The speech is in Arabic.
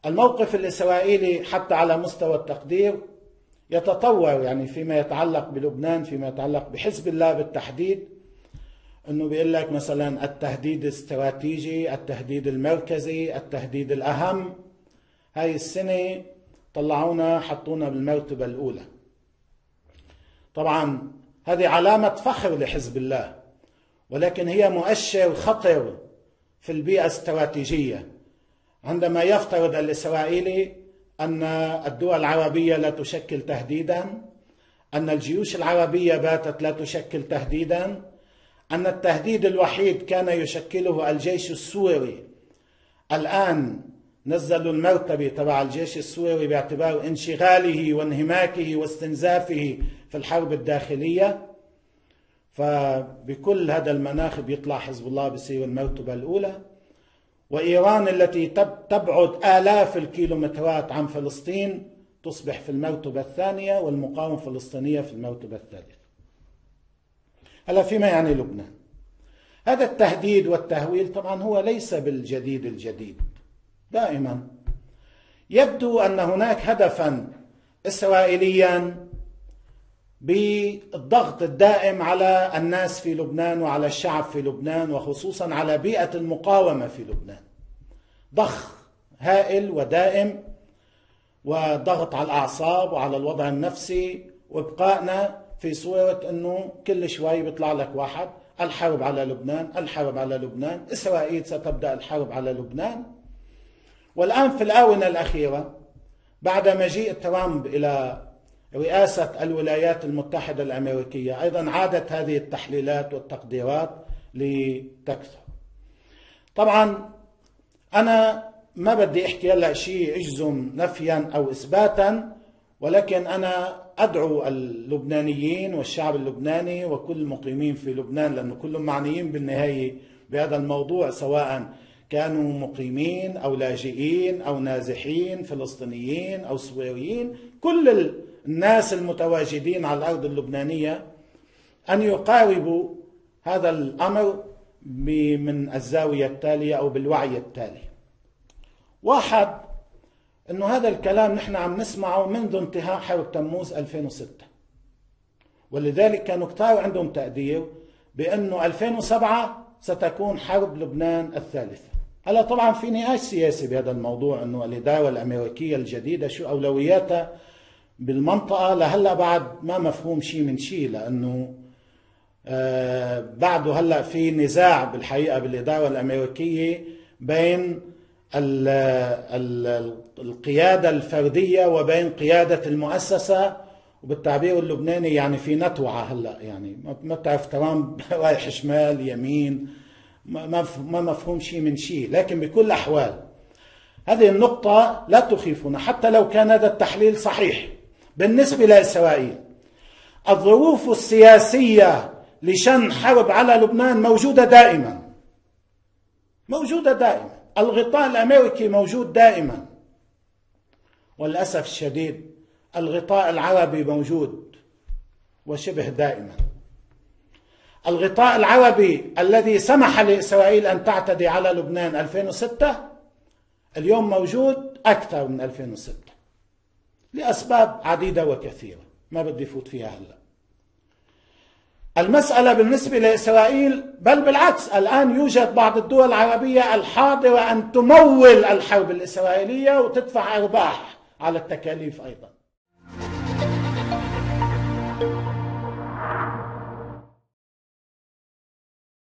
الموقف الإسرائيلي حتى على مستوى التقدير يتطور، يعني فيما يتعلق بلبنان، فيما يتعلق بحزب الله بالتحديد، أنه بيقول لك مثلا التهديد الاستراتيجي، التهديد المركزي، التهديد الأهم. هاي السنة طلعونا حطونا بالمرتبة الأولى. طبعا هذه علامة فخر لحزب الله، ولكن هي مؤشر خطر في البيئة الاستراتيجية، عندما يفترض الإسرائيلي أن الدول العربية لا تشكل تهديدا، أن الجيوش العربية باتت لا تشكل تهديدا، أن التهديد الوحيد كان يشكله الجيش السوري. الآن نزلوا المرتبة تبع الجيش السوري باعتبار انشغاله وانهماكه واستنزافه في الحرب الداخلية. فبكل هذا المناخ بيطلع حزب الله بصير المرتبة الأولى، وإيران التي تبعد آلاف الكيلومترات عن فلسطين تصبح في المرتبة الثانية، والمقاومة الفلسطينية في المرتبة الثالثة. هلا فيما يعني لبنان، هذا التهديد والتهويل طبعا هو ليس بالجديد الجديد. دائما يبدو أن هناك هدفا إسرائيليا بالضغط الدائم على الناس في لبنان وعلى الشعب في لبنان، وخصوصا على بيئة المقاومة في لبنان. ضخ هائل ودائم، وضغط على الأعصاب وعلى الوضع النفسي، وابقائنا في صورة أنه كل شوي بيطلع لك واحد: الحرب على لبنان، الحرب على لبنان، إسرائيل ستبدأ الحرب على لبنان. والآن في الآونة الأخيرة بعد مجيء ترامب إلى رئاسة الولايات المتحدة الأمريكية أيضا عادت هذه التحليلات والتقديرات لتكثر. طبعا أنا ما بدي أحكي هلا شيء أجزم نفيا أو إثباتا، ولكن أنا أدعو اللبنانيين والشعب اللبناني وكل المقيمين في لبنان، لأنه كلهم معنيين بالنهاية بهذا الموضوع، سواء كانوا مقيمين أو لاجئين أو نازحين فلسطينيين أو سوريين، كل الناس المتواجدين على الأرض اللبنانية، أن يقاربوا هذا الأمر من الزاوية التالية أو بالوعي التالي. واحد، أنه هذا الكلام نحن عم نسمعه منذ انتهاء حرب تموز 2006، ولذلك كانوا كتار عندهم تقدير بأنه 2007 ستكون حرب لبنان الثالثة. هلا طبعا في نقاش سياسي بهذا الموضوع، أنه الإدارة الأمريكية الجديدة شو أولوياتها بالمنطقة. لهلا بعد ما مفهوم شيء من شيء، لأنه بعده هلا في نزاع بالحقيقة بالإدارة الأمريكية بين القيادة الفردية وبين قيادة المؤسسة، وبالتعبير اللبناني يعني في نتوعة هلا، يعني ما بتعرف ترامب رايح شمال يمين، ما مفهوم شيء من شيء. لكن بكل الأحوال هذه النقطة لا تخيفنا حتى لو كان هذا التحليل صحيح. بالنسبة لإسرائيل، الظروف السياسية لشن حرب على لبنان موجودة دائما، موجودة دائما. الغطاء الأمريكي موجود دائما، وللأسف الشديد الغطاء العربي موجود وشبه دائما. الغطاء العربي الذي سمح لإسرائيل أن تعتدي على لبنان 2006 اليوم موجود أكثر من 2006 لأسباب عديدة وكثيرة ما بدي فوت فيها هلا. المسألة بالنسبة لإسرائيل، بل بالعكس، الآن يوجد بعض الدول العربية الحاضرة أن تمول الحرب الإسرائيلية وتدفع أرباح على التكاليف أيضا.